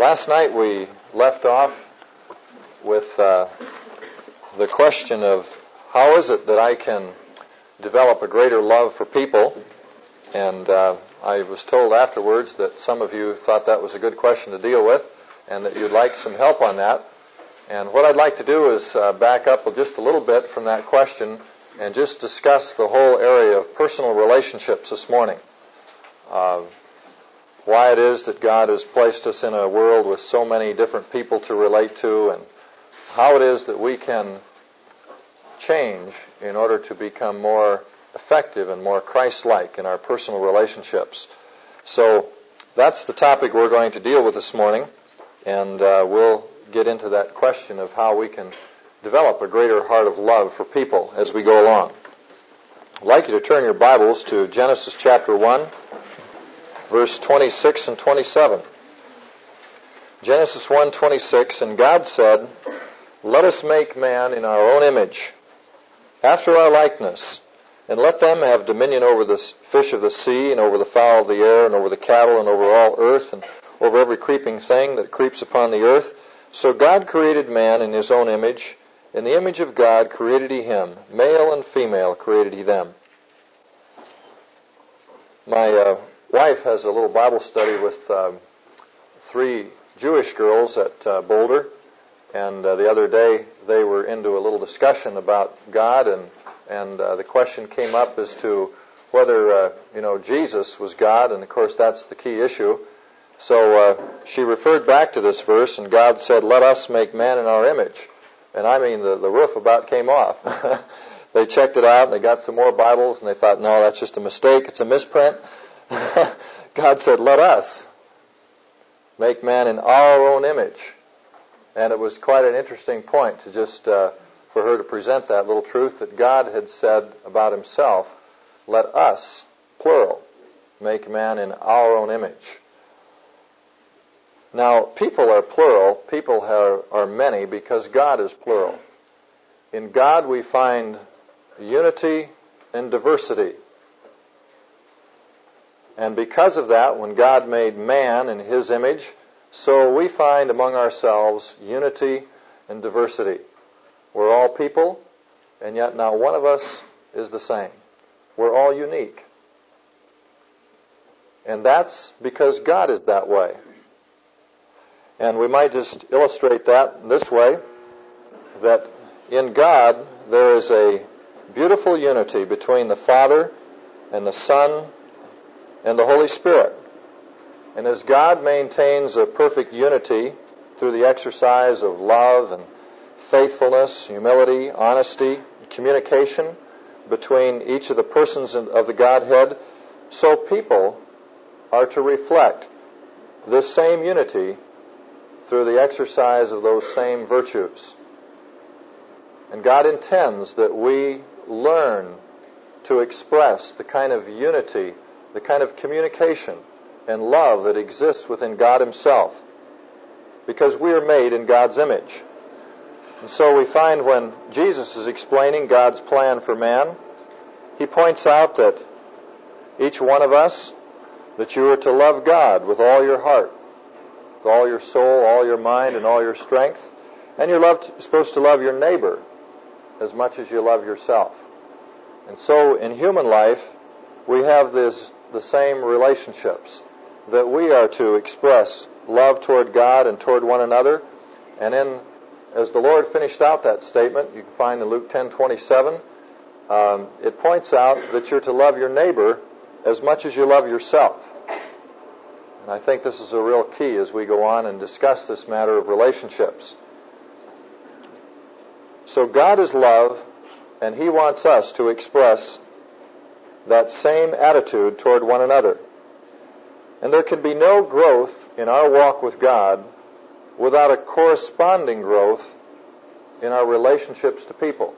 Last night we left off with the question of how is it that I can develop a greater love for people, and I was told afterwards that some of you thought that was a good question to deal with and that you'd like some help on that. And what I'd like to do is back up just a little bit from that question and just discuss the whole area of personal relationships this morning. Why it is that God has placed us in a world with so many different people to relate to, and how it is that we can change in order to become more effective and more Christ-like in our personal relationships. So that's the topic we're going to deal with this morning, and we'll get into that question of how we can develop a greater heart of love for people as we go along. I'd like you to turn your Bibles to Genesis chapter 1, verse 26 and 27. Genesis 1:26, and God said, "Let us make man in our own image, after our likeness, and let them have dominion over the fish of the sea, and over the fowl of the air, and over the cattle, and over all earth, and over every creeping thing that creeps upon the earth." So God created man in his own image. In the image of God created he him. Male and female created he them. My wife has a little Bible study with 3 Jewish girls at Boulder, and the other day they were into a little discussion about God, and the question came up as to whether Jesus was God, and of course that's the key issue. So she referred back to this verse, and God said, "Let us make man in our image." And I mean, the roof about came off. They checked it out, and they got some more Bibles, and they thought, no, that's just a mistake. It's a misprint. God said, "Let us make man in our own image." And it was quite an interesting point to just for her to present that little truth that God had said about himself, "Let us," plural, "make man in our own image." Now, people are plural. People are many because God is plural. In God we find unity and diversity. And because of that, when God made man in his image, so we find among ourselves unity and diversity. We're all people, and yet not one of us is the same. We're all unique. And that's because God is that way. And we might just illustrate that this way, that in God there is a beautiful unity between the Father and the Son and the Holy Spirit. And as God maintains a perfect unity through the exercise of love and faithfulness, humility, honesty, communication between each of the persons of the Godhead, so people are to reflect this same unity through the exercise of those same virtues. And God intends that we learn to express the kind of unity, the kind of communication and love that exists within God himself, because we are made in God's image. And so we find when Jesus is explaining God's plan for man, he points out that each one of us, that you are to love God with all your heart, with all your soul, all your mind, and all your strength. And you're supposed to love your neighbor as much as you love yourself. And so in human life, we have the same relationships, that we are to express love toward God and toward one another. And then, as the Lord finished out that statement, you can find in Luke 10:27, it points out that you're to love your neighbor as much as you love yourself. And I think this is a real key as we go on and discuss this matter of relationships. So God is love, and he wants us to express that same attitude toward one another. And there can be no growth in our walk with God without a corresponding growth in our relationships to people.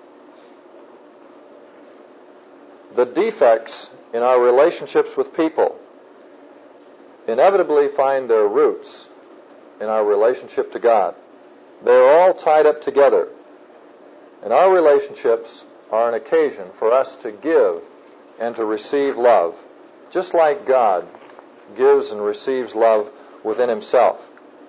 The defects in our relationships with people inevitably find their roots in our relationship to God. They're all tied up together. And our relationships are an occasion for us to give and to receive love, just like God gives and receives love within himself.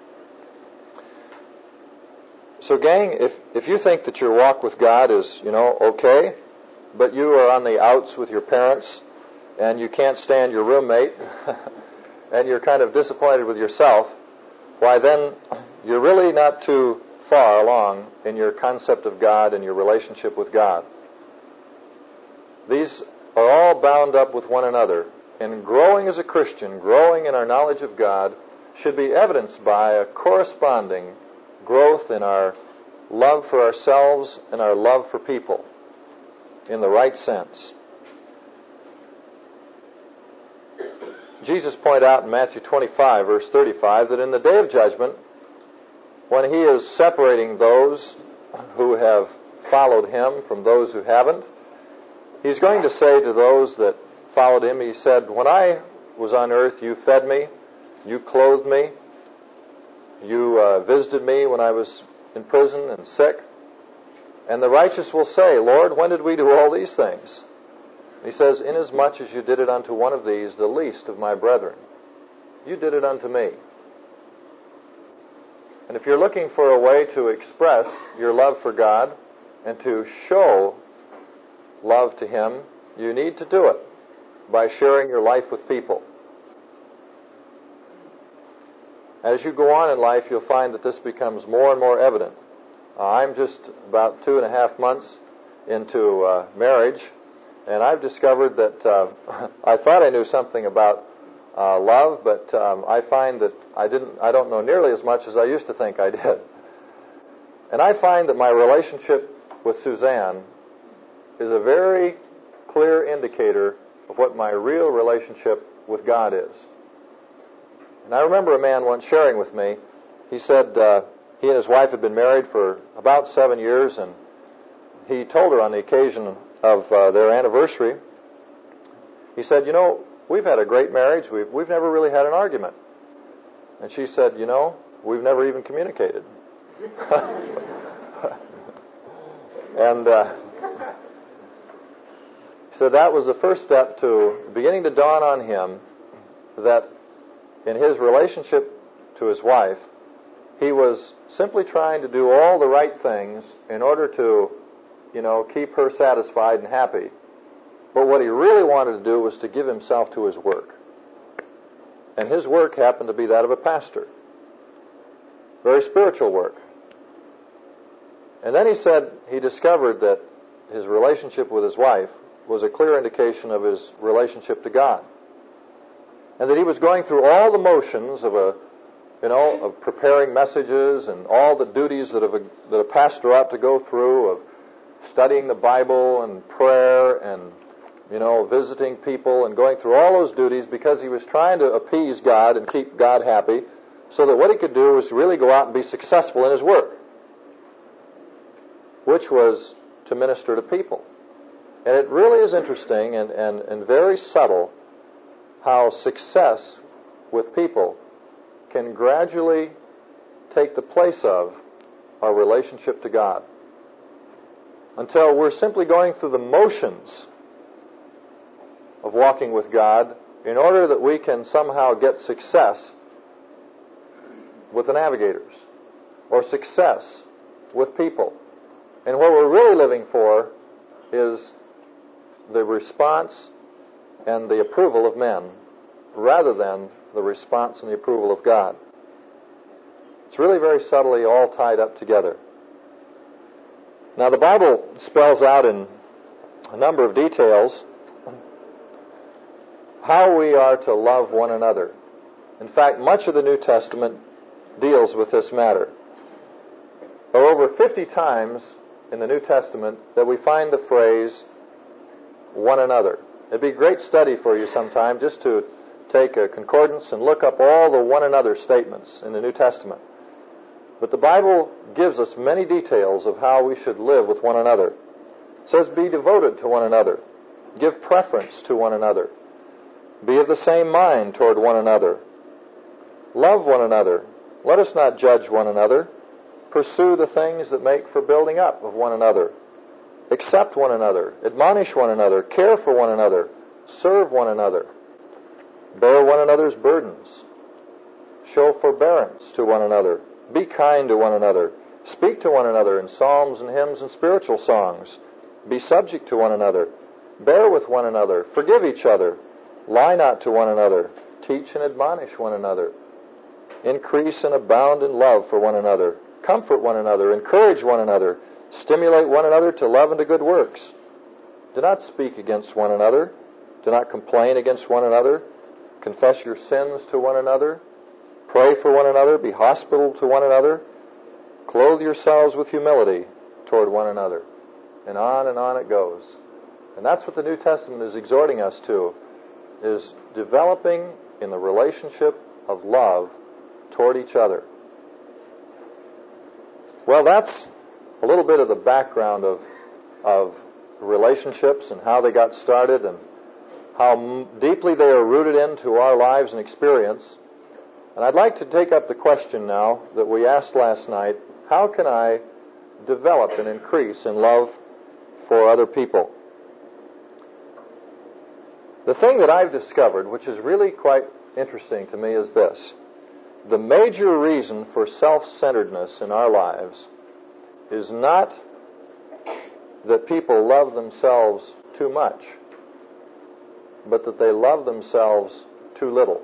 So gang, if you think that your walk with God is, okay, but you are on the outs with your parents and you can't stand your roommate and you're kind of disappointed with yourself, why then you're really not too far along in your concept of God and your relationship with God. These are all bound up with one another, and growing as a Christian, growing in our knowledge of God, should be evidenced by a corresponding growth in our love for ourselves and our love for people in the right sense. Jesus pointed out in Matthew 25, verse 35, that in the day of judgment, when he is separating those who have followed him from those who haven't, he's going to say to those that followed him, he said, when I was on earth, you fed me, you clothed me, you visited me when I was in prison and sick. And the righteous will say, Lord, when did we do all these things? He says, inasmuch as you did it unto one of these, the least of my brethren, you did it unto me. And if you're looking for a way to express your love for God and to show love to him, you need to do it by sharing your life with people. As you go on in life, you'll find that this becomes more and more evident. I'm just about 2.5 months into marriage, and I've discovered that I thought I knew something about love, but I find that I don't know nearly as much as I used to think I did. And I find that my relationship with Suzanne is a very clear indicator of what my real relationship with God is. And I remember a man once sharing with me, he said he and his wife had been married for about 7 years, and he told her on the occasion of their anniversary, he said, we've had a great marriage, we've never really had an argument. And she said, we've never even communicated. And so that was the first step to beginning to dawn on him that in his relationship to his wife, he was simply trying to do all the right things in order to, keep her satisfied and happy. But what he really wanted to do was to give himself to his work. And his work happened to be that of a pastor. Very spiritual work. And then he said he discovered that his relationship with his wife was a clear indication of his relationship to God. And that he was going through all the motions of of preparing messages and all the duties that a pastor ought to go through, of studying the Bible and prayer and, visiting people and going through all those duties, because he was trying to appease God and keep God happy, so that what he could do was really go out and be successful in his work, which was to minister to people. And it really is interesting and very subtle how success with people can gradually take the place of our relationship to God, until we're simply going through the motions of walking with God in order that we can somehow get success with the navigators or success with people. And what we're really living for is the response and the approval of men rather than the response and the approval of God. It's really very subtly all tied up together. Now, the Bible spells out in a number of details how we are to love one another. In fact, much of the New Testament deals with this matter. There are over 50 times in the New Testament that we find the phrase one another. It'd be a great study for you sometime just to take a concordance and look up all the one another statements in the New Testament. But the Bible gives us many details of how we should live with one another. It says, be devoted to one another. Give preference to one another. Be of the same mind toward one another. Love one another. Let us not judge one another. Pursue the things that make for building up of one another. Accept one another. Admonish one another. Care for one another. Serve one another. Bear one another's burdens. Show forbearance to one another. Be kind to one another. Speak to one another in psalms and hymns and spiritual songs. Be subject to one another. Bear with one another. Forgive each other. Lie not to one another. Teach and admonish one another. Increase and abound in love for one another. Comfort one another. Encourage one another. Stimulate one another to love and to good works. Do not speak against one another. Do not complain against one another. Confess your sins to one another. Pray for one another. Be hospitable to one another. Clothe yourselves with humility toward one another. And on it goes. And that's what the New Testament is exhorting us to, is developing in the relationship of love toward each other. Well, that's a little bit of the background of relationships and how they got started and how deeply they are rooted into our lives and experience. And I'd like to take up the question now that we asked last night: how can I develop and increase in love for other people? The thing that I've discovered, which is really quite interesting to me, is this. The major reason for self-centeredness in our lives is not that people love themselves too much, but that they love themselves too little.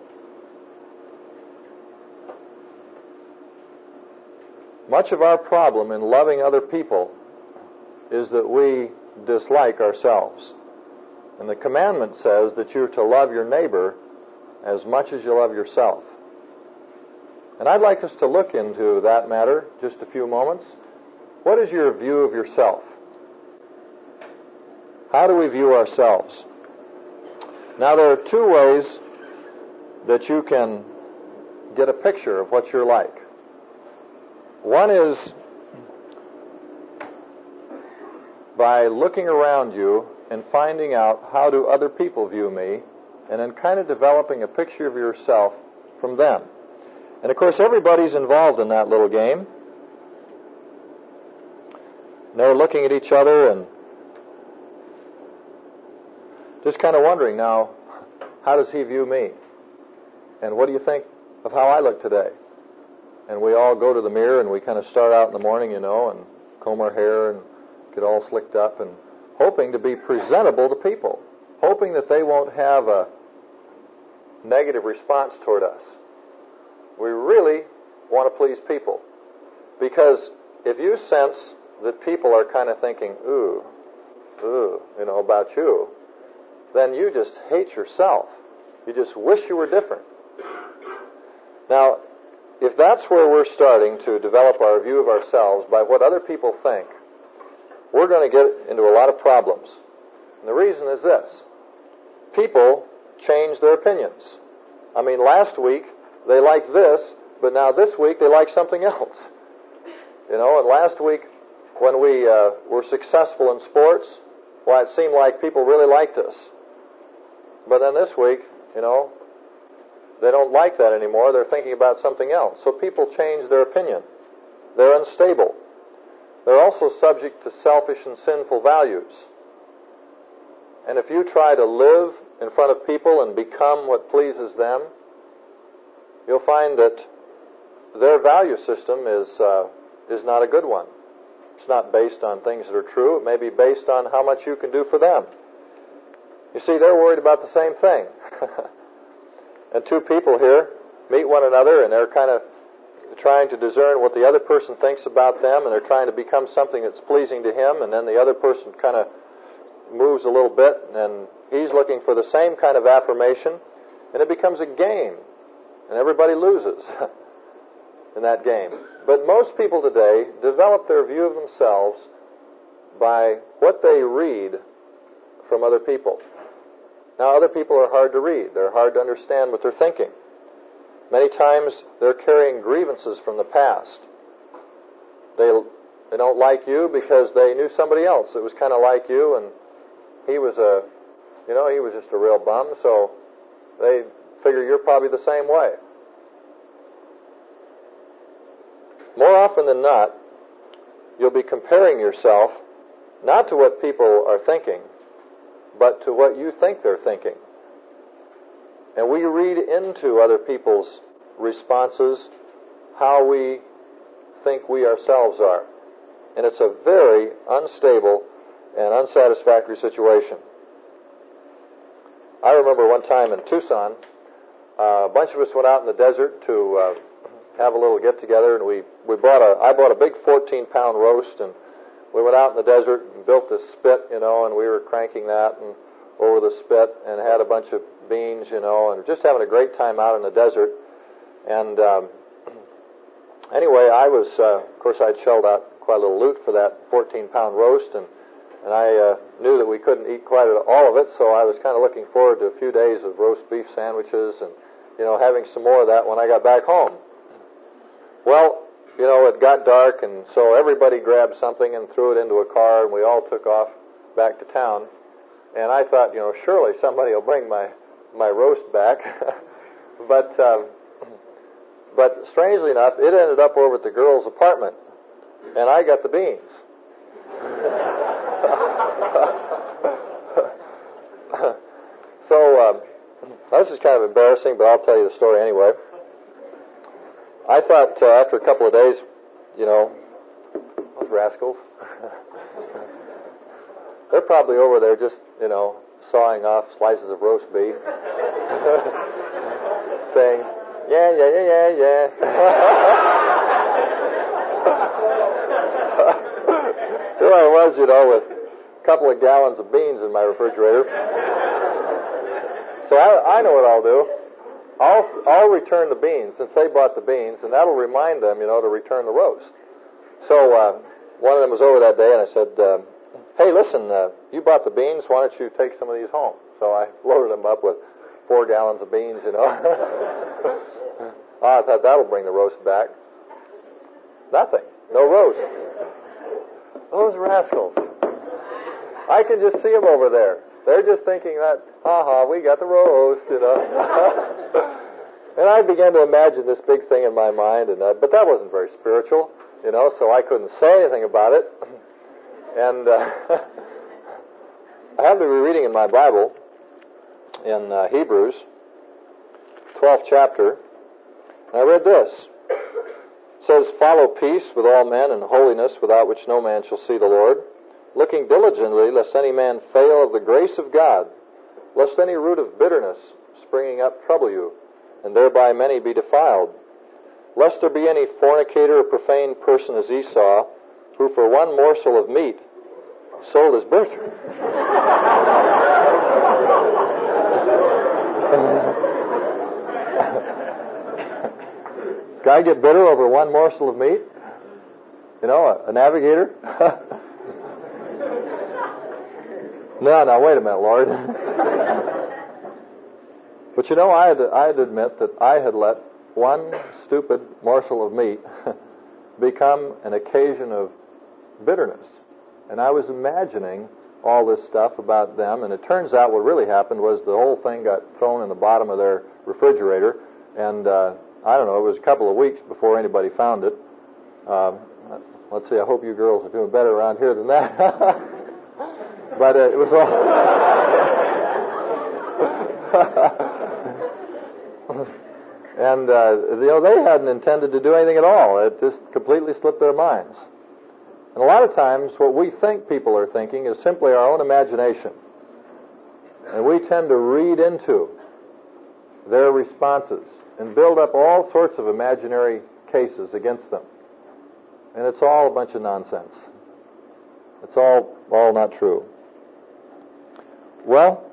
Much of our problem in loving other people is that we dislike ourselves. And the commandment says that you're to love your neighbor as much as you love yourself. And I'd like us to look into that matter just a few moments. What is your view of yourself? How do we view ourselves? Now, there are two ways that you can get a picture of what you're like. One is by looking around you and finding out how do other people view me, and then kind of developing a picture of yourself from them. And of course, everybody's involved in that little game. They're looking at each other and just kind of wondering, now, how does he view me? And what do you think of how I look today? And we all go to the mirror and we kind of start out in the morning, and comb our hair and get all slicked up and hoping to be presentable to people, hoping that they won't have a negative response toward us. We really want to please people, because if you sense that people are kind of thinking, ooh, about you, then you just hate yourself. You just wish you were different. Now, if that's where we're starting to develop our view of ourselves by what other people think, we're going to get into a lot of problems. And the reason is this. People change their opinions. I mean, last week they liked this, but now this week they like something else. And last week when we were successful in sports, it seemed like people really liked us. But then this week, they don't like that anymore. They're thinking about something else. So people change their opinion. They're unstable. They're also subject to selfish and sinful values. And if you try to live in front of people and become what pleases them, you'll find that their value system is not a good one. It's not based on things that are true. It may be based on how much you can do for them. You see, they're worried about the same thing. And two people here meet one another, and they're kind of trying to discern what the other person thinks about them, and they're trying to become something that's pleasing to him, and then the other person kind of moves a little bit, and he's looking for the same kind of affirmation, and it becomes a game, and everybody loses in that game. But most people today develop their view of themselves by what they read from other people. Now, other people are hard to read. They're hard to understand what they're thinking. Many times they're carrying grievances from the past. They don't like you because they knew somebody else that was kind of like you, and he was just a real bum, so they figure you're probably the same way. More often than not, you'll be comparing yourself not to what people are thinking, but to what you think they're thinking. And we read into other people's responses how we think we ourselves are. And it's a very unstable and unsatisfactory situation. I remember one time in Tucson, a bunch of us went out in the desert to have a little get-together, and I bought a big 14-pound roast, and we went out in the desert and built this spit, and we were cranking that and over the spit and had a bunch of beans, and just having a great time out in the desert. And anyway, I was, of course, I'd shelled out quite a little loot for that 14-pound roast, and I knew that we couldn't eat quite all of it, so I was kind of looking forward to a few days of roast beef sandwiches and, having some more of that when I got back home. Well, it got dark, and so everybody grabbed something and threw it into a car, and we all took off back to town. And I thought, surely somebody will bring my roast back. But strangely enough, it ended up over at the girls' apartment, and I got the beans. So this is kind of embarrassing, but I'll tell you the story anyway. I thought after a couple of days, those rascals, they're probably over there just, sawing off slices of roast beef, saying, yeah. Here I was, with a couple of gallons of beans in my refrigerator. So I know what I'll do. I'll return the beans, since they bought the beans, and that'll remind them, to return the roast. So one of them was over that day, and I said, hey, listen, you bought the beans, why don't you take some of these home? So I loaded them up with 4 gallons of beans, I thought that'll bring the roast back. Nothing. No roast. Those rascals. I can just see them over there. They're just thinking that, we got the roast, And I began to imagine this big thing in my mind, but that wasn't very spiritual, so I couldn't say anything about it. And I happened to be reading in my Bible, in Hebrews, 12th chapter, and I read this. It says, follow peace with all men and holiness, without which no man shall see the Lord, looking diligently lest any man fail of the grace of God, lest any root of bitterness springing up trouble you, and thereby many be defiled, lest there be any fornicator or profane person as Esau, who for one morsel of meat sold his birthright. Guy get bitter over one morsel of meat? A navigator? No, wait a minute, Lord. But I had to admit that I had let one stupid morsel of meat become an occasion of bitterness. And I was imagining all this stuff about them, and it turns out what really happened was the whole thing got thrown in the bottom of their refrigerator, and I don't know, it was a couple of weeks before anybody found it. Let's see, I hope you girls are doing better around here than that. But it was all... And, they hadn't intended to do anything at all. It just completely slipped their minds. And a lot of times what we think people are thinking is simply our own imagination. And we tend to read into their responses and build up all sorts of imaginary cases against them. And it's all a bunch of nonsense. It's all not true. Well,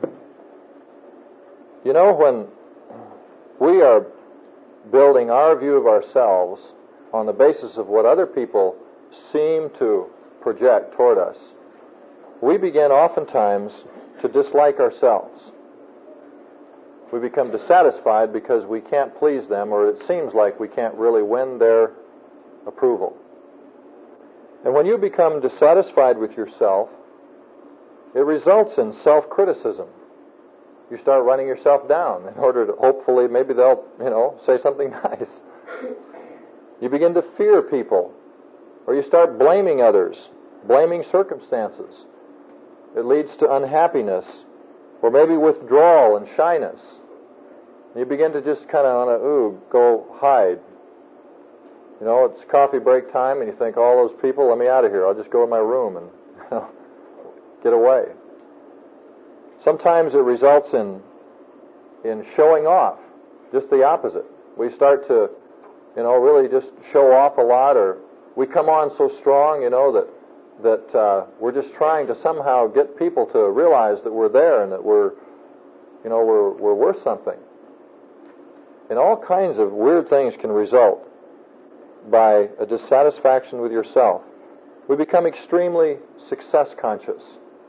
when we are building our view of ourselves on the basis of what other people seem to project toward us, we begin oftentimes to dislike ourselves. We become dissatisfied because we can't please them, or it seems like we can't really win their approval. And when you become dissatisfied with yourself, it results in self-criticism. You start running yourself down in order to hopefully maybe they'll, say something nice. You begin to fear people, or you start blaming others, blaming circumstances. It leads to unhappiness, or maybe withdrawal and shyness. You begin to just kind of want to, go hide. You know, it's coffee break time, and you think, all those people, let me out of here. I'll just go in my room and get away. Sometimes it results in showing off, just the opposite. We start to, really just show off a lot, or we come on so strong, that we're just trying to somehow get people to realize that we're there and that we're worth something. And all kinds of weird things can result by a dissatisfaction with yourself. We become extremely success conscious.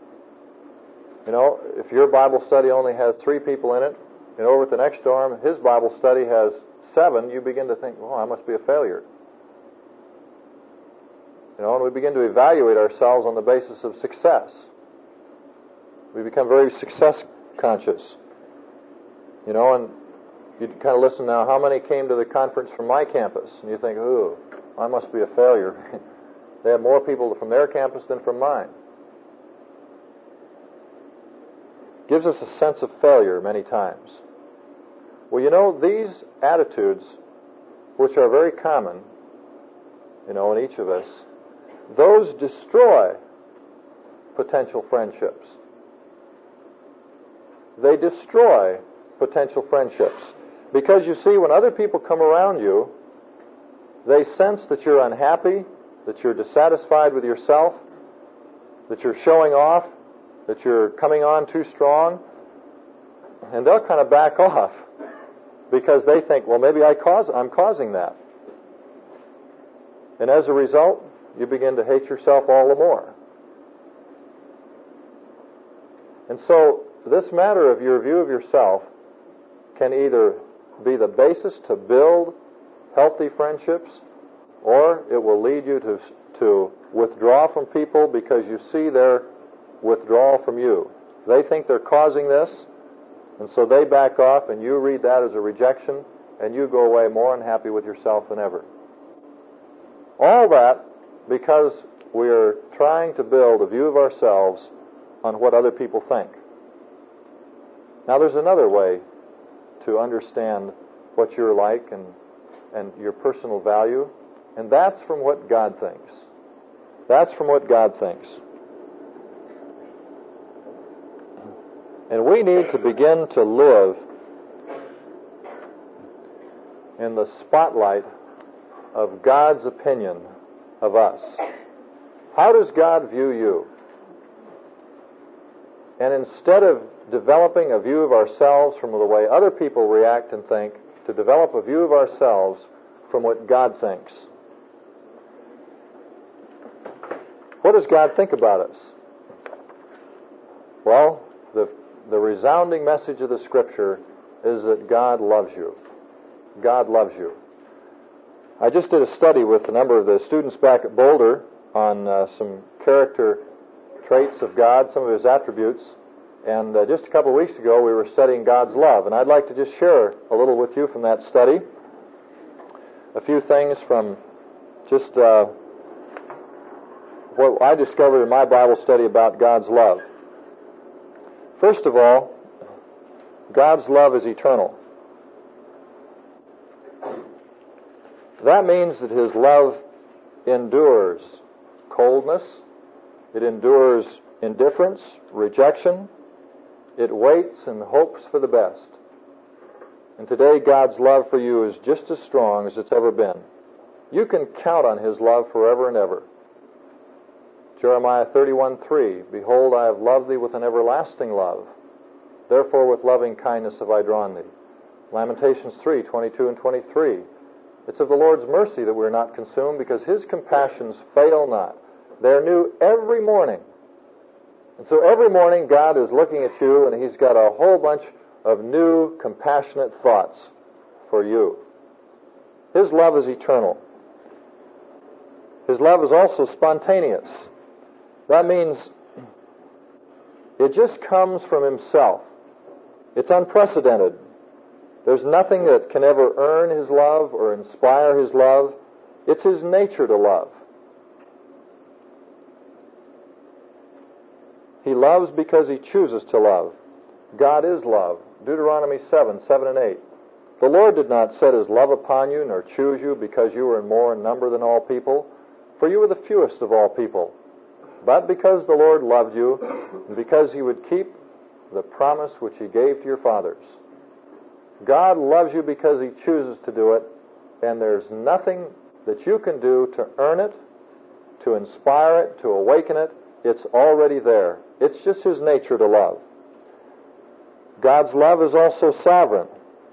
If your Bible study only has 3 people in it, and over at the next dorm, his Bible study has 7, you begin to think, I must be a failure. And we begin to evaluate ourselves on the basis of success. We become very success conscious. And you kind of listen now, how many came to the conference from my campus? And you think, I must be a failure. They have more people from their campus than from mine. Gives us a sense of failure many times. Well, these attitudes, which are very common, in each of us, those destroy potential friendships. They destroy potential friendships. Because you see, when other people come around you, they sense that you're unhappy, that you're dissatisfied with yourself, that you're showing off, that you're coming on too strong, and they'll kind of back off because they think, well, maybe I'm causing that. And as a result, you begin to hate yourself all the more. And so, this matter of your view of yourself can either be the basis to build healthy friendships, or it will lead you to withdraw from people because you see their withdrawal from you. They think they're causing this, and so they back off, and you read that as a rejection, and you go away more unhappy with yourself than ever. All that because we are trying to build a view of ourselves on what other people think. Now, there's another way to understand what you're like and your personal value, and that's from what God thinks. That's from what God thinks. And we need to begin to live in the spotlight of God's opinion of us. How does God view you? And instead of developing a view of ourselves from the way other people react and think, to develop a view of ourselves from what God thinks. What does God think about us? Well, the resounding message of the Scripture is that God loves you. God loves you. I just did a study with a number of the students back at Boulder on some character traits of God, some of His attributes, and just a couple of weeks ago we were studying God's love, and I'd like to just share a little with you from that study. A few things from just what I discovered in my Bible study about God's love. First of all, God's love is eternal. That means that His love endures coldness, it endures indifference, rejection, it waits and hopes for the best. And today God's love for you is just as strong as it's ever been. You can count on His love forever and ever. Jeremiah 31:3, Behold, I have loved thee with an everlasting love. Therefore with loving kindness have I drawn thee. Lamentations 3:22 and 23. It's of the Lord's mercy that we're not consumed, because His compassions fail not. They're new every morning. And so every morning God is looking at you, and He's got a whole bunch of new, compassionate thoughts for you. His love is eternal. His love is also spontaneous. That means it just comes from Himself. It's unprecedented. There's nothing that can ever earn His love or inspire His love. It's His nature to love. He loves because He chooses to love. God is love. Deuteronomy 7:7 and 8. The Lord did not set his love upon you, nor choose you because you were more in number than all people, for you were the fewest of all people. But because the Lord loved you, and because he would keep the promise which he gave to your fathers. God loves you because he chooses to do it, and there's nothing that you can do to earn it, to inspire it, to awaken it. It's already there. It's just his nature to love. God's love is also sovereign.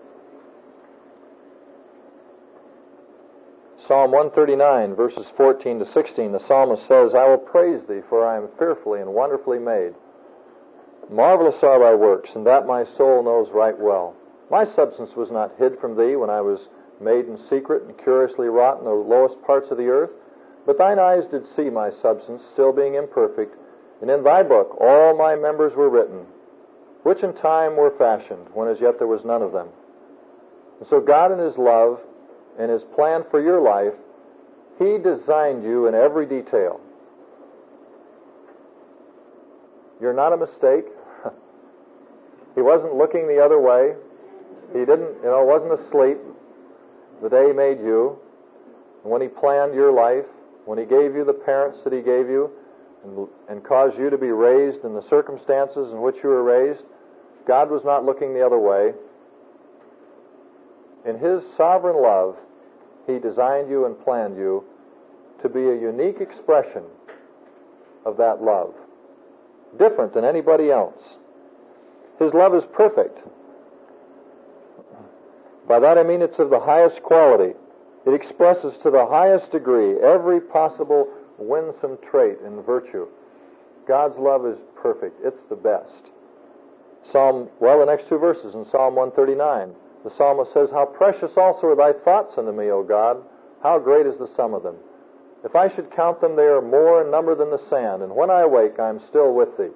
Psalm 139, verses 14 to 16, the psalmist says, I will praise thee, for I am fearfully and wonderfully made. Marvelous are thy works, and that my soul knows right well. My substance was not hid from thee when I was made in secret and curiously wrought in the lowest parts of the earth. But thine eyes did see my substance, still being imperfect, and in thy book all my members were written, which in time were fashioned, when as yet there was none of them. And so God in his love and his plan for your life, he designed you in every detail. You're not a mistake. He wasn't looking the other way. He wasn't asleep the day he made you. And when he planned your life, when he gave you the parents that he gave you, and caused you to be raised in the circumstances in which you were raised, God was not looking the other way. In his sovereign love, he designed you and planned you to be a unique expression of that love, different than anybody else. His love is perfect. By that I mean it's of the highest quality. It expresses to the highest degree every possible winsome trait and virtue. God's love is perfect. It's the best. The next two verses in Psalm 139, the psalmist says, How precious also are thy thoughts unto me, O God! How great is the sum of them! If I should count them, they are more in number than the sand, and when I awake, I am still with thee.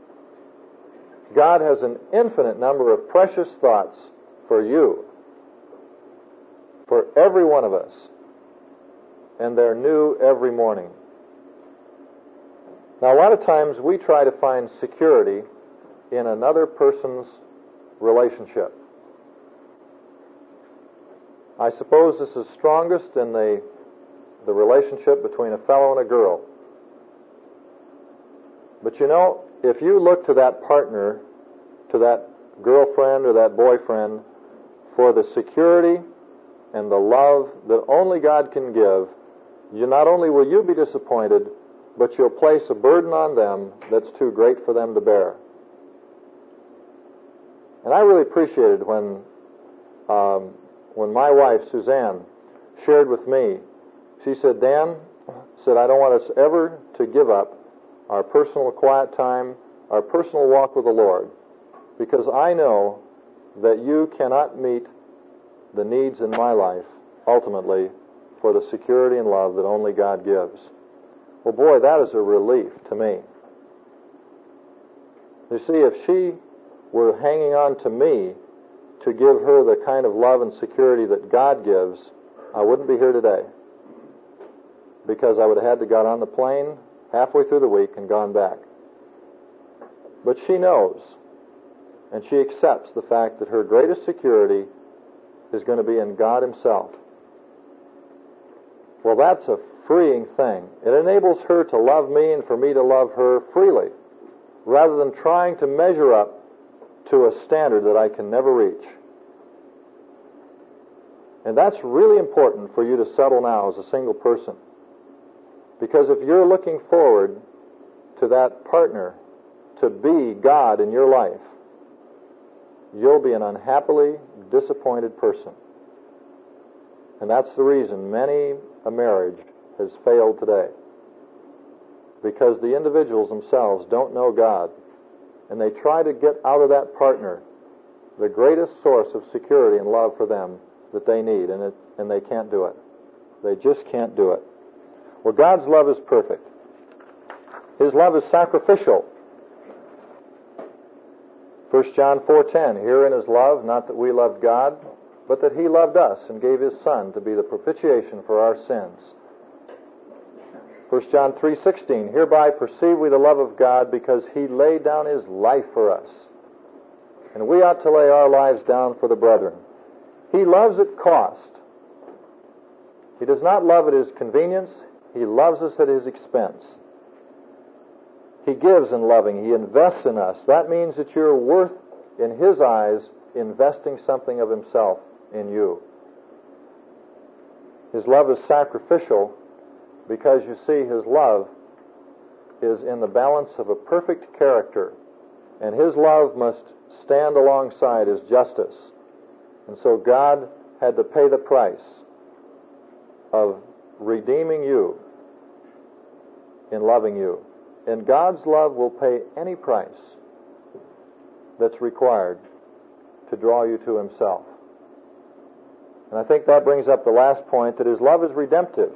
God has an infinite number of precious thoughts for you, for every one of us, and they're new every morning. Now, a lot of times we try to find security in another person's relationship. I suppose this is strongest in the relationship between a fellow and a girl. But if you look to that partner, to that girlfriend or that boyfriend, for the security and the love that only God can give, not only will you be disappointed, but you'll place a burden on them that's too great for them to bear. And I really appreciated when my wife, Suzanne, shared with me. She said, Dan, I don't want us ever to give up our personal quiet time, our personal walk with the Lord, because I know that you cannot meet the needs in my life, ultimately, for the security and love that only God gives. Well, boy, that is a relief to me. You see, if she were hanging on to me to give her the kind of love and security that God gives, I wouldn't be here today, because I would have had to got on the plane halfway through the week and gone back. But she knows, and she accepts the fact that her greatest security is going to be in God himself. Well, that's a freeing thing. It enables her to love me and for me to love her freely, rather than trying to measure up to a standard that I can never reach. And that's really important for you to settle now as a single person. Because if you're looking forward to that partner to be God in your life, you'll be an unhappily disappointed person. And that's the reason many a marriage has failed today. Because the individuals themselves don't know God, and they try to get out of that partner the greatest source of security and love for them that they need, and they can't do it. They just can't do it. Well, God's love is perfect. His love is sacrificial. 1 John 4:10, herein is love, not that we loved God, but that he loved us and gave his Son to be the propitiation for our sins. 1 John 3:16, hereby perceive we the love of God, because he laid down his life for us. And we ought to lay our lives down for the brethren. He loves at cost. He does not love at his convenience. He loves us at his expense. He gives in loving. He invests in us. That means that you're worth, in his eyes, investing something of himself in you. His love is sacrificial because you see his love is in the balance of a perfect character, and his love must stand alongside his justice. And so God had to pay the price of redeeming you in loving you. And God's love will pay any price that's required to draw you to himself. And I think that brings up the last point, that his love is redemptive.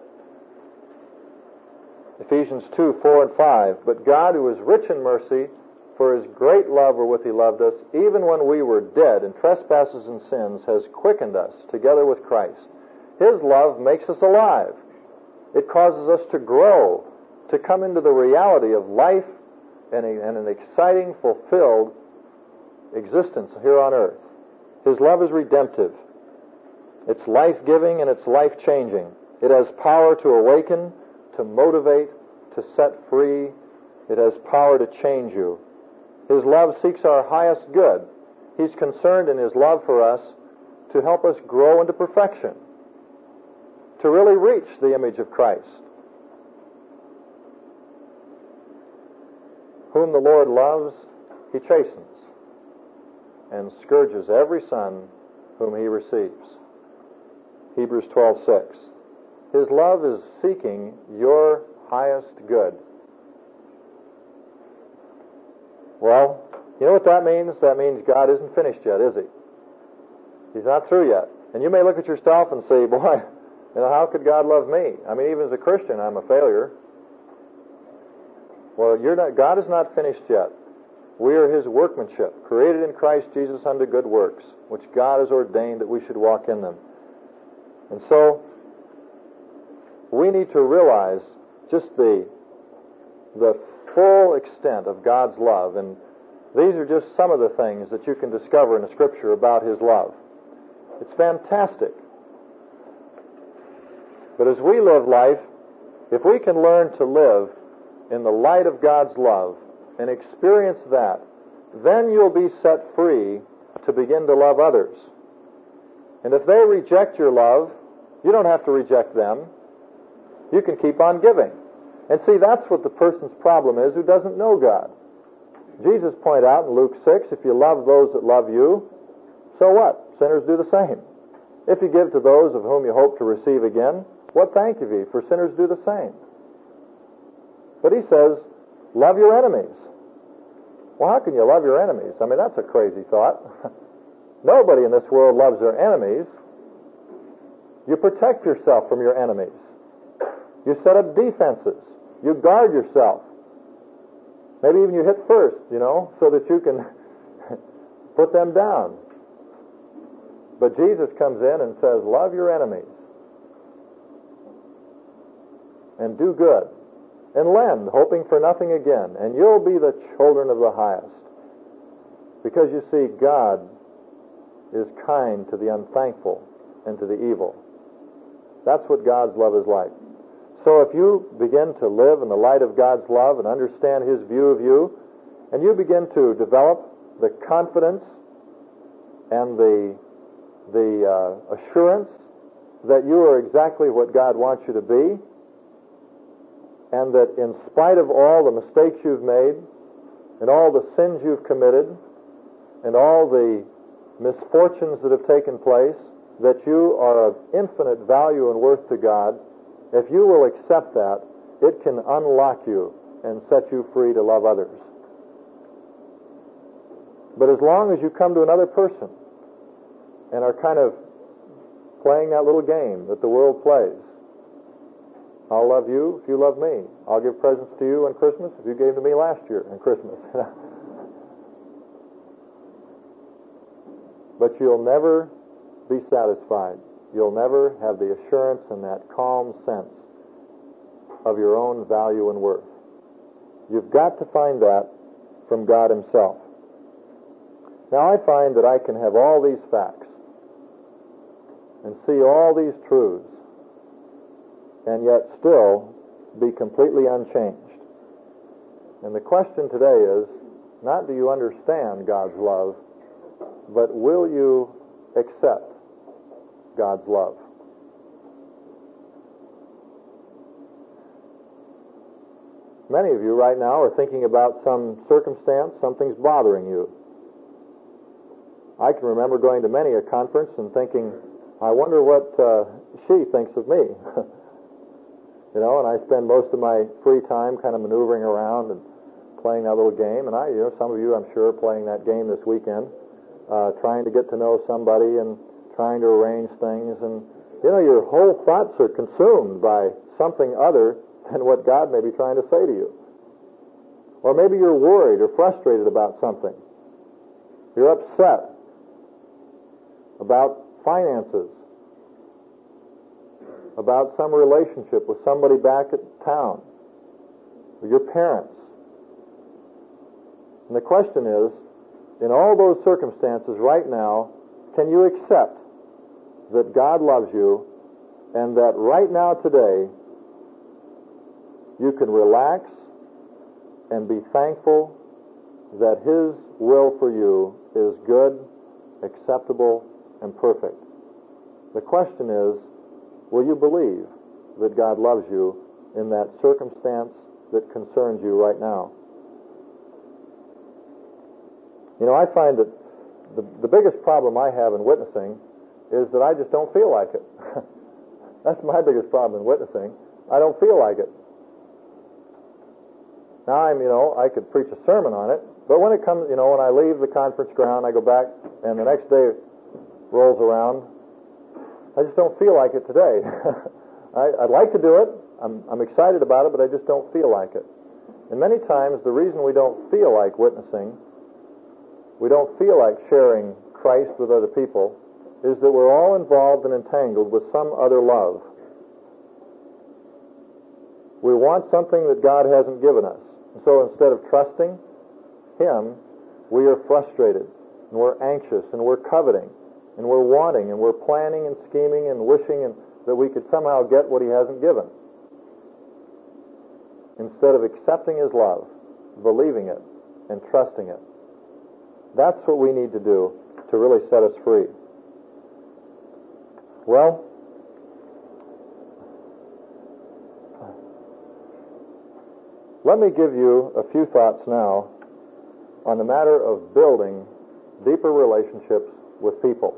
Ephesians 2:4 and 5. But God, who is rich in mercy, for his great love wherewith he loved us, even when we were dead in trespasses and sins, has quickened us together with Christ. His love makes us alive. It causes us to grow, to come into the reality of life and an exciting, fulfilled existence here on earth. His love is redemptive. It's life-giving and it's life-changing. It has power to awaken, to motivate, to set free. It has power to change you. His love seeks our highest good. He's concerned in his love for us to help us grow into perfection, to really reach the image of Christ. Whom the Lord loves, he chastens, and scourges every son whom he receives. Hebrews 12:6. His love is seeking your highest good. Well, you know what that means? That means God isn't finished yet, is he? He's not through yet. And you may look at yourself and say, boy, how could God love me? I mean, even as a Christian, I'm a failure. Well, God is not finished yet. We are his workmanship, created in Christ Jesus unto good works, which God has ordained that we should walk in them. And so, we need to realize just the full extent of God's love. And these are just some of the things that you can discover in the Scripture about his love. It's fantastic. But as we live life, if we can learn to live in the light of God's love and experience that, then you'll be set free to begin to love others. And if they reject your love, you don't have to reject them. You can keep on giving. And see, that's what the person's problem is who doesn't know God. Jesus pointed out in Luke 6, if you love those that love you, so what? Sinners do the same. If you give to those of whom you hope to receive again, what thank you, for sinners do the same. But he says, love your enemies. Well, how can you love your enemies? I mean, that's a crazy thought. Nobody in this world loves their enemies. You protect yourself from your enemies. You set up defenses. You guard yourself. Maybe even you hit first, so that you can put them down. But Jesus comes in and says, love your enemies. And do good. And lend, hoping for nothing again. And you'll be the children of the highest. Because you see, God is kind to the unthankful and to the evil. That's what God's love is like. So if you begin to live in the light of God's love and understand his view of you, and you begin to develop the confidence and the assurance that you are exactly what God wants you to be, and that in spite of all the mistakes you've made, and all the sins you've committed, and all the misfortunes that have taken place, that you are of infinite value and worth to God, if you will accept that, it can unlock you and set you free to love others. But as long as you come to another person and are kind of playing that little game that the world plays, I'll love you if you love me. I'll give presents to you on Christmas if you gave to me last year on Christmas. But you'll never be satisfied. You'll never have the assurance and that calm sense of your own value and worth. You've got to find that from God himself. Now I find that I can have all these facts and see all these truths and yet still be completely unchanged. And the question today is, not do you understand God's love, but will you accept God's love? Many of you right now are thinking about some circumstance, something's bothering you. I can remember going to many a conference and thinking, I wonder what she thinks of me. And I spend most of my free time kind of maneuvering around and playing that little game. And some of you, I'm sure, are playing that game this weekend, trying to get to know somebody and trying to arrange things. And, your whole thoughts are consumed by something other than what God may be trying to say to you. Or maybe you're worried or frustrated about something. You're upset about finances, about some relationship with somebody back at town, or your parents. And the question is, in all those circumstances right now, can you accept that God loves you and that right now today you can relax and be thankful that His will for you is good, acceptable, and perfect? The question is, will you believe that God loves you in that circumstance that concerns you right now? I find that the biggest problem I have in witnessing is that I just don't feel like it. That's my biggest problem in witnessing. I don't feel like it. Now I could preach a sermon on it, but when it comes, when I leave the conference ground, I go back, and the next day rolls around, I just don't feel like it today. I'd like to do it. I'm excited about it, but I just don't feel like it. And many times the reason we don't feel like witnessing, we don't feel like sharing Christ with other people, is that we're all involved and entangled with some other love. We want something that God hasn't given us. And so instead of trusting Him, we are frustrated, and we're anxious, and we're coveting, and we're wanting, and we're planning and scheming and wishing that we could somehow get what He hasn't given. Instead of accepting His love, believing it, and trusting it. That's what we need to do to really set us free. Well, let me give you a few thoughts now on the matter of building deeper relationships with people.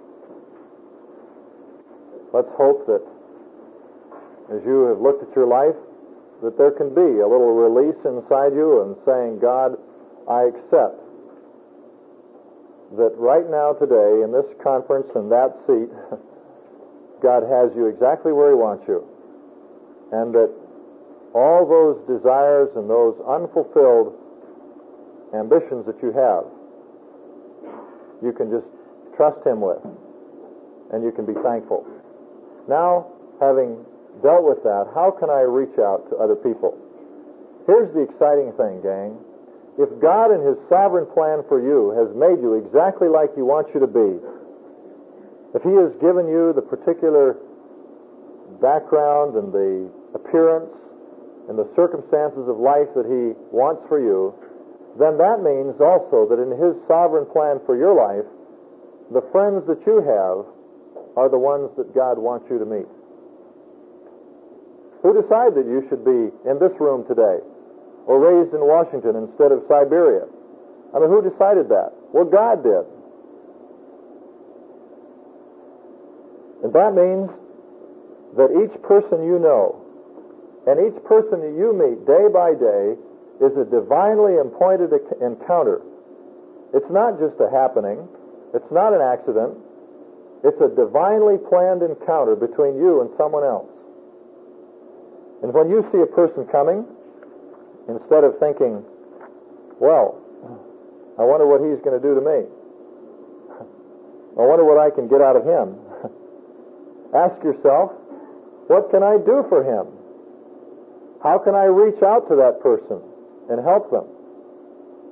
Let's hope that as you have looked at your life, that there can be a little release inside you and saying, God, I accept that right now today in this conference in that seat, God has you exactly where He wants you. And that all those desires and those unfulfilled ambitions that you have, you can just trust Him with. And you can be thankful. Now, having dealt with that, how can I reach out to other people? Here's the exciting thing, gang. If God in His sovereign plan for you has made you exactly like He wants you to be, if He has given you the particular background and the appearance and the circumstances of life that He wants for you, then that means also that in His sovereign plan for your life, the friends that you have are the ones that God wants you to meet. Who decided that you should be in this room today? Or raised in Washington instead of Siberia? I mean, who decided that? Well, God did. And that means that each person you know and each person that you meet day by day is a divinely appointed encounter. It's not just a happening. It's not an accident. It's a divinely planned encounter between you and someone else. And when you see a person coming, instead of thinking, well, I wonder what he's going to do to me. I wonder what I can get out of him. Ask yourself, what can I do for him? How can I reach out to that person and help them?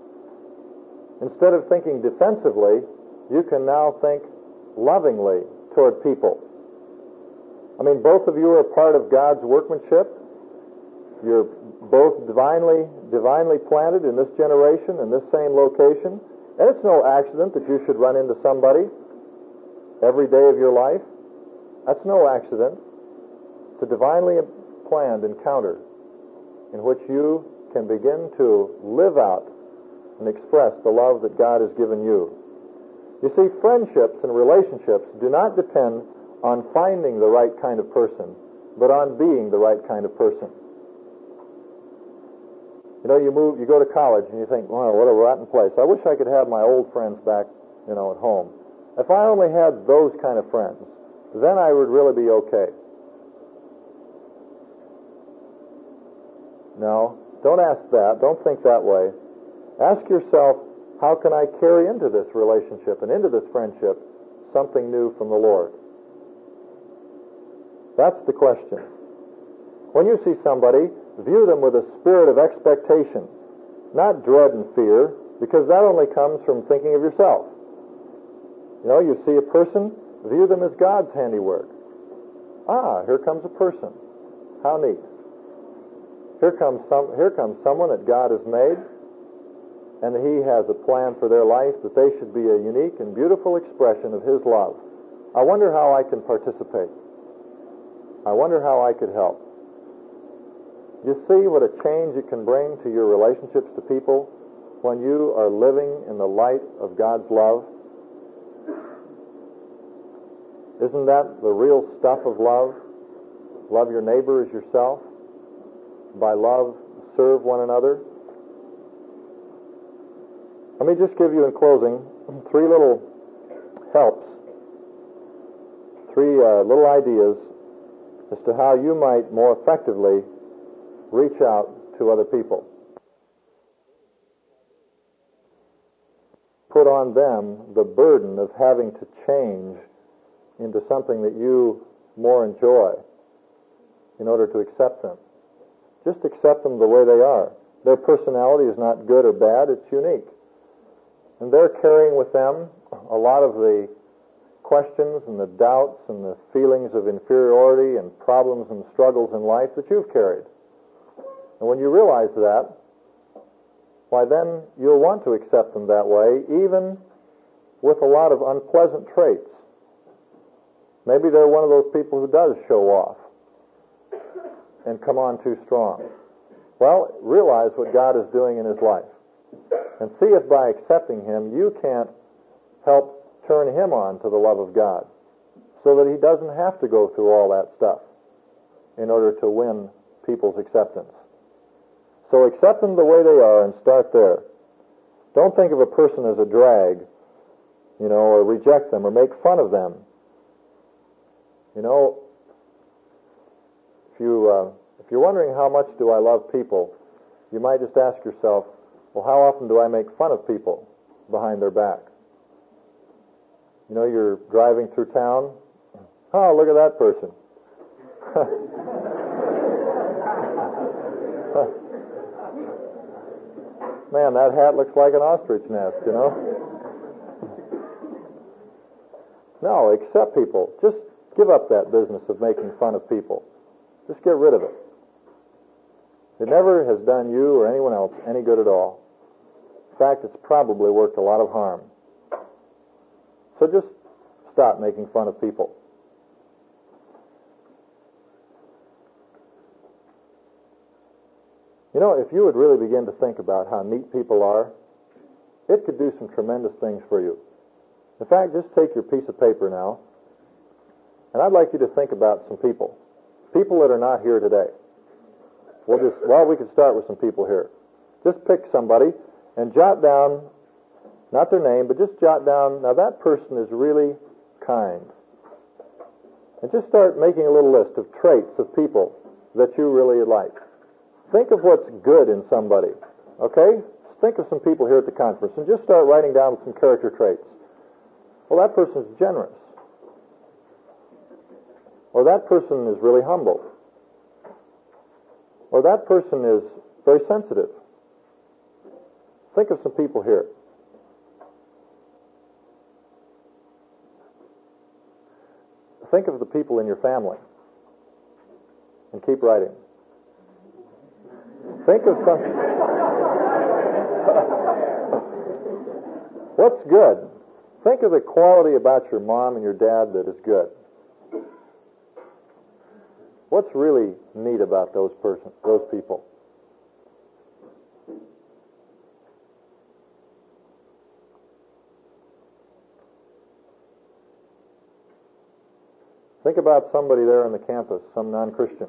Instead of thinking defensively, you can now think lovingly toward people. I mean, both of you are part of God's workmanship. You're both divinely planted in this generation, in this same location. And it's no accident that you should run into somebody every day of your life. That's no accident. It's a divinely planned encounter in which you can begin to live out and express the love that God has given you. You see, friendships and relationships do not depend on finding the right kind of person, but on being the right kind of person. You know, you go to college and you think, wow, what a rotten place. I wish I could have my old friends back, at home. If I only had those kind of friends, then I would really be okay. No, don't ask that. Don't think that way. Ask yourself, how can I carry into this relationship and into this friendship something new from the Lord? That's the question. When you see somebody, view them with a spirit of expectation, not dread and fear, because that only comes from thinking of yourself. You see a person, view them as God's handiwork. Here comes a person. How neat. Here comes someone that God has made, and He has a plan for their life that they should be a unique and beautiful expression of His love. I wonder how I can participate. I wonder how I could help. You see what a change it can bring to your relationships to people when you are living in the light of God's love? Isn't that the real stuff of love? Love your neighbor as yourself. By love, serve one another. Let me just give you in closing 3 little helps, 3 little ideas as to how you might more effectively reach out to other people. Put on them the burden of having to change into something that you more enjoy in order to accept them. Just accept them the way they are. Their personality is not good or bad, it's unique. And they're carrying with them a lot of the questions and the doubts and the feelings of inferiority and problems and struggles in life that you've carried. And when you realize that, why then you'll want to accept them that way, even with a lot of unpleasant traits. Maybe they're one of those people who does show off and come on too strong. Well, realize what God is doing in his life. And see if by accepting him, you can't help turn him on to the love of God, so that he doesn't have to go through all that stuff in order to win people's acceptance. So accept them the way they are and start there. Don't think of a person as a drag, or reject them or make fun of them. If you're wondering how much do I love people, you might just ask yourself, well, how often do I make fun of people behind their back? You're driving through town. Oh, look at that person. Man, that hat looks like an ostrich nest, No, accept people. Just give up that business of making fun of people. Just get rid of it. It never has done you or anyone else any good at all. In fact, it's probably worked a lot of harm. So just stop making fun of people. If you would really begin to think about how neat people are, it could do some tremendous things for you. In fact, just take your piece of paper now, and I'd like you to think about some people that are not here today. We could start with some people here. Just pick somebody and jot down, not their name, but just jot down, now that person is really kind. And just start making a little list of traits of people that you really like. Think of what's good in somebody, okay? Think of some people here at the conference and just start writing down some character traits. Well, that person's generous. Or that person is really humble. Or that person is very sensitive. Think of some people here. think of the people in your family and keep writing. Think of some... What's good? Think of the quality about your mom and your dad that is good. What's really neat about those people? Think about somebody there on the campus, some non-Christian.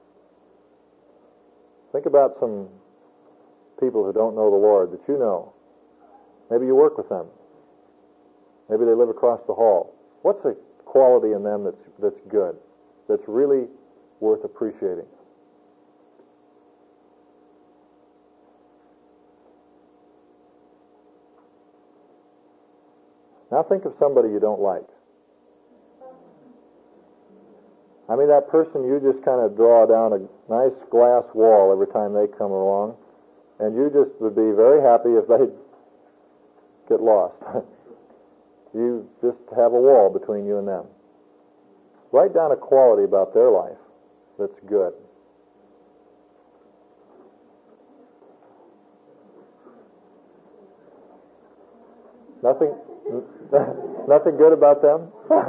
Think about some people who don't know the Lord that you know. Maybe you work with them. Maybe they live across the hall. What's a quality in them that's good, that's really worth appreciating? Now think of somebody you don't like. I mean, that person you just kind of draw down a nice glass wall every time they come along, and you just would be very happy if they get lost. You just have a wall between you and them. Write down a quality about their life that's good. Nothing good about them?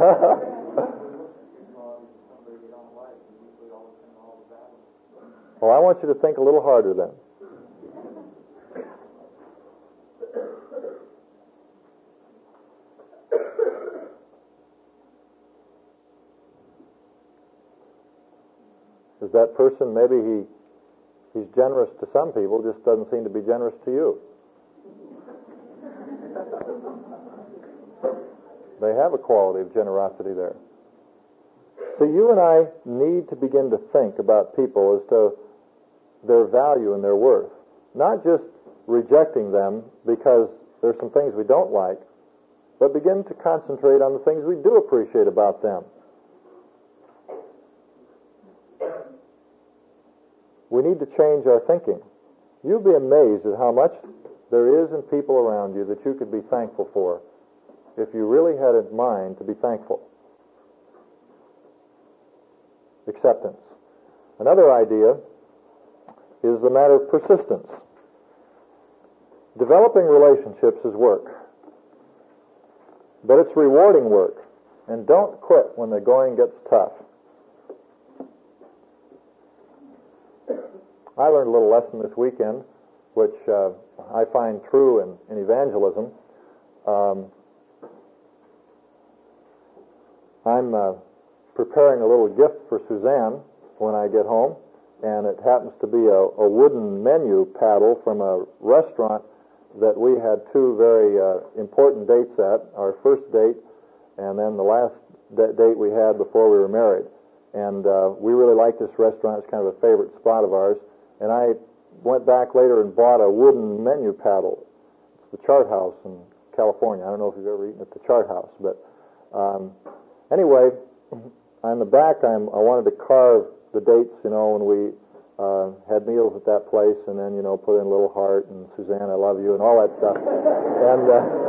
Well, I want you to think a little harder then. Is that person, maybe he's generous to some people, just doesn't seem to be generous to you. They have a quality of generosity there. So you and I need to begin to think about people as to their value and their worth. Not just rejecting them because there's some things we don't like, but begin to concentrate on the things we do appreciate about them. We need to change our thinking. You'll be amazed at how much there is in people around you that you could be thankful for if you really had in mind to be thankful. Acceptance. Another idea is the matter of persistence. Developing relationships is work, but it's rewarding work. And don't quit when the going gets tough. I learned a little lesson this weekend, which I find true in evangelism. I'm preparing a little gift for Suzanne when I get home, and it happens to be a wooden menu paddle from a restaurant that we had two very important dates at, our first date and then the last date we had before we were married. And we really like this restaurant. It's kind of a favorite spot of ours. And I went back later and bought a wooden menu paddle. It's the Chart House in California. I don't know if you've ever eaten at the Chart House, but anyway, on the back I wanted to carve the dates, when we had meals at that place, and then, put in a little heart and Suzanne, I love you, and all that stuff. And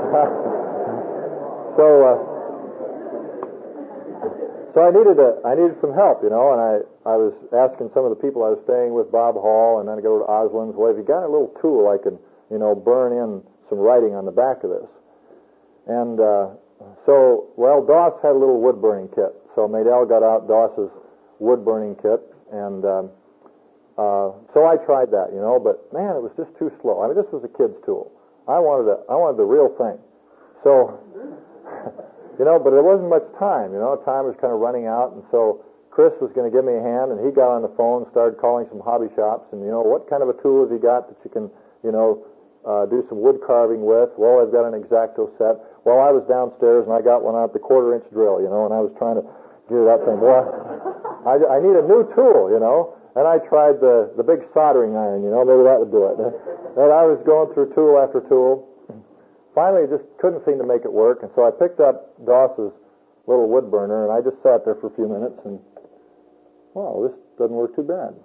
so I needed some help, and I was asking some of the people I was staying with, Bob Hall, and then I go to Oslin's. Well, have you got a little tool I could, burn in some writing on the back of this? And Doss had a little wood burning kit, so Maydell got out Doss's wood burning kit, and so I tried that, but man, it was just too slow. I mean, this was a kid's tool. I wanted the real thing. So, but there wasn't much time. Time was kind of running out, and so Chris was going to give me a hand, and he got on the phone, started calling some hobby shops, and what kind of a tool has he got that you can, do some wood carving with? Well, I've got an X-Acto set. Well, I was downstairs and I got one out, the 1/4-inch drill, and I was trying to get it up there. Well, I need a new tool, and I tried the big soldering iron, maybe that would do it. And I was going through tool after tool. Finally, just couldn't seem to make it work, and so I picked up Doss's little wood burner, and I just sat there for a few minutes, and wow, this doesn't work too bad.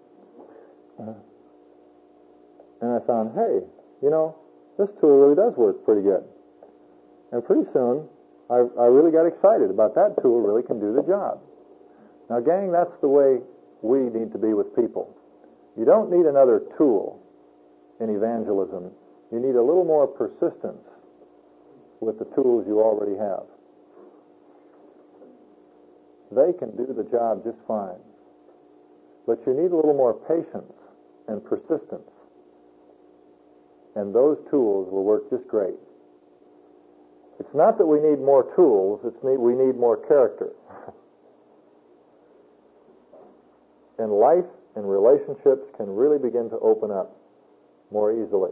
And I found, hey, this tool really does work pretty good. And pretty soon, I really got excited about that tool really can do the job. Now, gang, that's the way we need to be with people. You don't need another tool in evangelism. You need a little more persistence with the tools you already have. They can do the job just fine. But you need a little more patience and persistence. And those tools will work just great. It's not that we need more tools, we need more character. And life and relationships can really begin to open up more easily.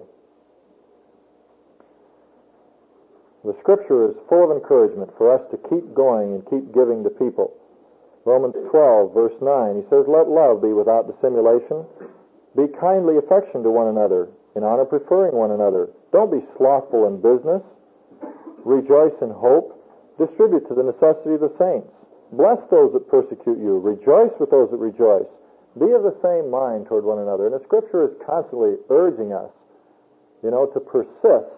The Scripture is full of encouragement for us to keep going and keep giving to people. Romans 12, verse 9, he says, "Let love be without dissimulation. Be kindly affectioned to one another, in honor preferring one another. Don't be slothful in business. Rejoice in hope. Distribute to the necessity of the saints. Bless those that persecute you. Rejoice with those that rejoice. Be of the same mind toward one another." And the Scripture is constantly urging us, to persist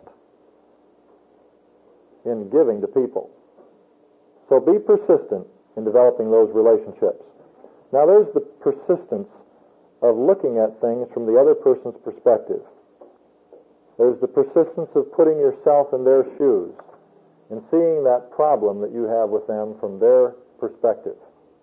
in giving to people. So be persistent in developing those relationships. Now there's the persistence of looking at things from the other person's perspective. There's the persistence of putting yourself in their shoes and seeing that problem that you have with them from their perspective.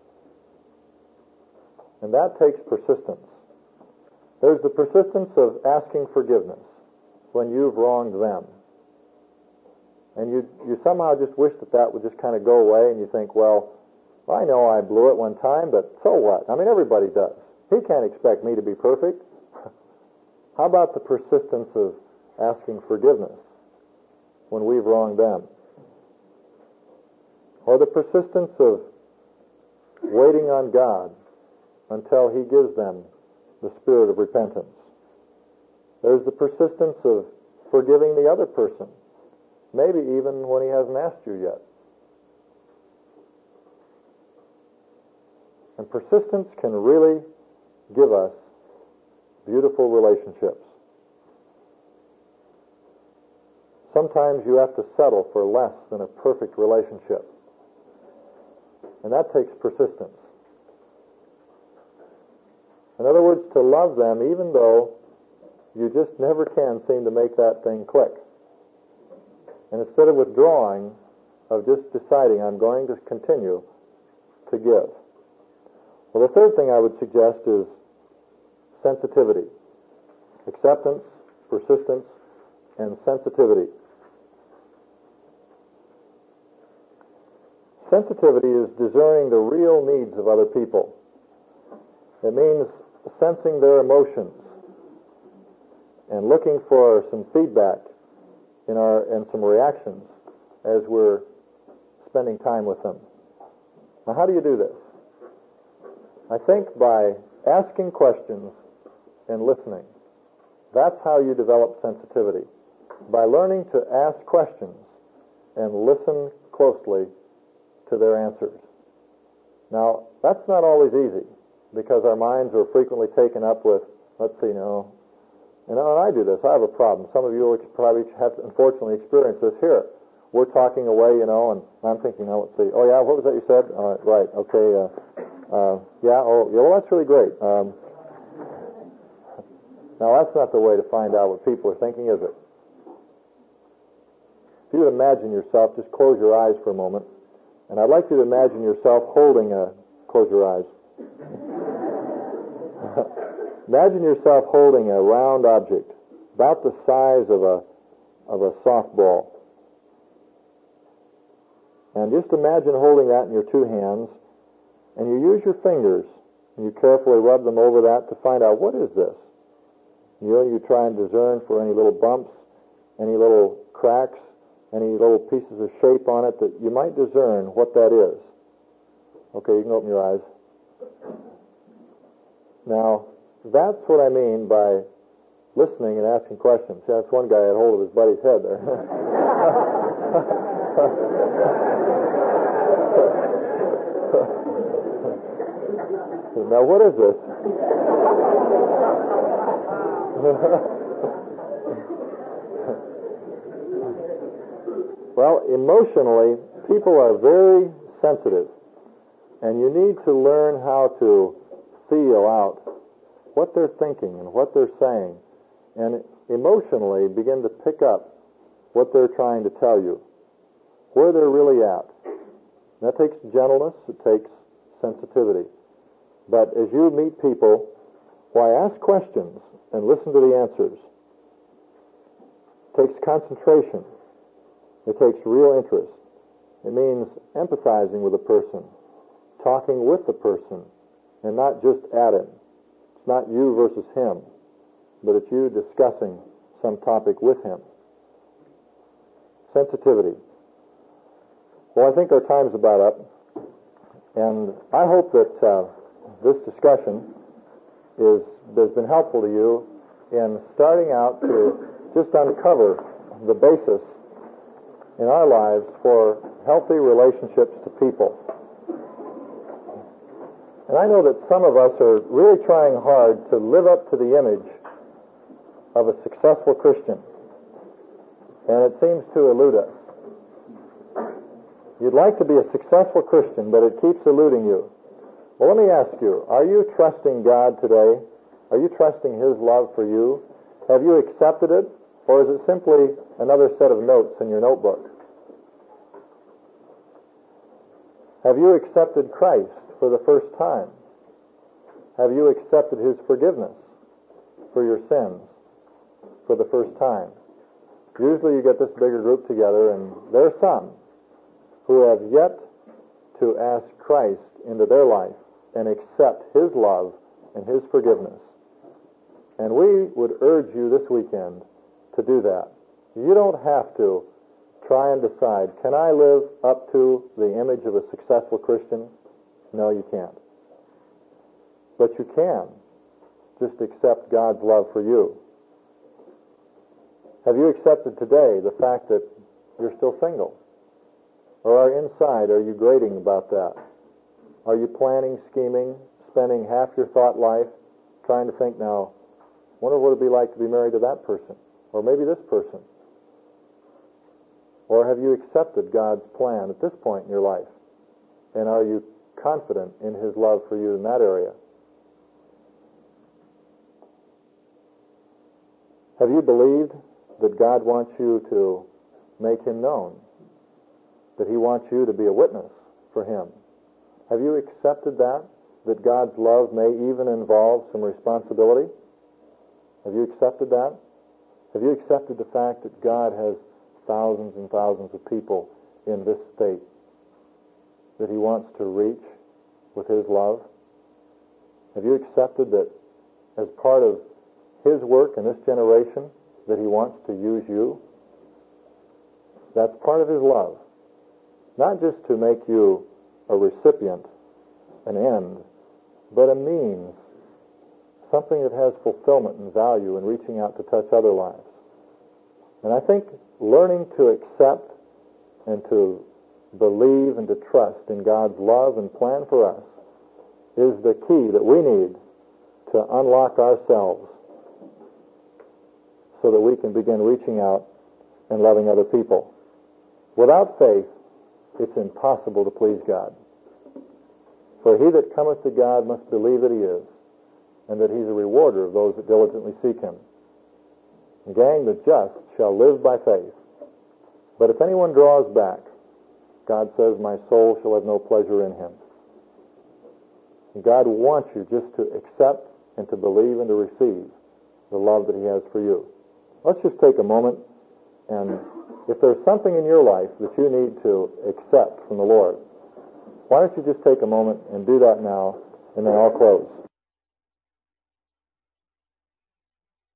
And that takes persistence. There's the persistence of asking forgiveness when you've wronged them. And you somehow just wish that would just kind of go away, and you think, well, I know I blew it one time, but so what? I mean, everybody does. He can't expect me to be perfect. How about the persistence of asking forgiveness when we've wronged them? Or the persistence of waiting on God until He gives them the spirit of repentance. There's the persistence of forgiving the other person, maybe even when he hasn't asked you yet. And persistence can really give us beautiful relationships. Sometimes you have to settle for less than a perfect relationship. And that takes persistence. In other words, to love them even though you just never can seem to make that thing click. And instead of withdrawing, of just deciding I'm going to continue to give. Well, the third thing I would suggest is sensitivity. Acceptance, persistence, and sensitivity. Sensitivity is discerning the real needs of other people. It means sensing their emotions and looking for some feedback and some reactions as we're spending time with them. Now, how do you do this? I think by asking questions and listening. That's how you develop sensitivity. By learning to ask questions and listen closely to their answers. Now, that's not always easy because our minds are frequently taken up with, and I do this. I have a problem. Some of you will probably have unfortunately experienced this here. We're talking away, and I'm thinking, let's see. Oh, yeah, what was that you said? Right, okay. Well, that's really great. Now, that's not the way to find out what people are thinking, is it? If you would imagine yourself, just close your eyes for a moment, and I'd like you to imagine yourself close your eyes. Imagine yourself holding a round object, about the size of a softball. And just imagine holding that in your two hands, and you use your fingers, and you carefully rub them over that to find out, what is this? You try and discern for any little bumps, any little cracks, any little pieces of shape on it that you might discern what that is. Okay, you can open your eyes. Now, that's what I mean by listening and asking questions. See, that's one guy had hold of his buddy's head there. Now, what is this? Well, emotionally, People are very sensitive, and you need to learn how to feel out what they're thinking and what they're saying, and emotionally begin to pick up what they're trying to tell you, where they're really at. That takes gentleness, it takes sensitivity. But as you meet people, why, ask questions and listen to the answers. It takes concentration. It takes real interest. It means empathizing with a person, talking with the person, and not just at him. It's not you versus him, but it's you discussing some topic with him. Sensitivity. Well, I think our time's about up, and I hope that this discussion has been helpful to you in starting out to just uncover the basis in our lives for healthy relationships to people. And I know that some of us are really trying hard to live up to the image of a successful Christian, and it seems to elude us. You'd like to be a successful Christian, but it keeps eluding you. Well, let me ask you, are you trusting God today? Are you trusting His love for you? Have you accepted it? Or is it simply another set of notes in your notebook? Have you accepted Christ for the first time? Have you accepted His forgiveness for your sins for the first time? Usually you get this bigger group together, and there are some who have yet to ask Christ into their life and accept His love and His forgiveness. And we would urge you this weekend to do that. You don't have to try and decide, can I live up to the image of a successful Christian? No, you can't. But you can just accept God's love for you. Have you accepted today the fact that you're still single? Or are inside, are you grating about that? Are you planning, scheming, spending half your thought life trying to think, now, wonder what it would be like to be married to that person? Or maybe this person? Or have you accepted God's plan at this point in your life? And are you confident in His love for you in that area? Have you believed that God wants you to make Him known? That He wants you to be a witness for Him? Have you accepted that God's love may even involve some responsibility? Have you accepted that? Have you accepted the fact that God has thousands and thousands of people in this state that He wants to reach with His love? Have you accepted that as part of His work in this generation that He wants to use you? That's part of His love. Not just to make you a recipient, an end, but a means, something that has fulfillment and value in reaching out to touch other lives. And I think learning to accept and to believe and to trust in God's love and plan for us is the key that we need to unlock ourselves so that we can begin reaching out and loving other people. Without faith, it's impossible to please God. For he that cometh to God must believe that He is, and that He's a rewarder of those that diligently seek Him. And gang, the just shall live by faith. But if anyone draws back, God says, my soul shall have no pleasure in him. And God wants you just to accept and to believe and to receive the love that He has for you. Let's just take a moment, and if there's something in your life that you need to accept from the Lord, why don't you just take a moment and do that now, and then I'll close.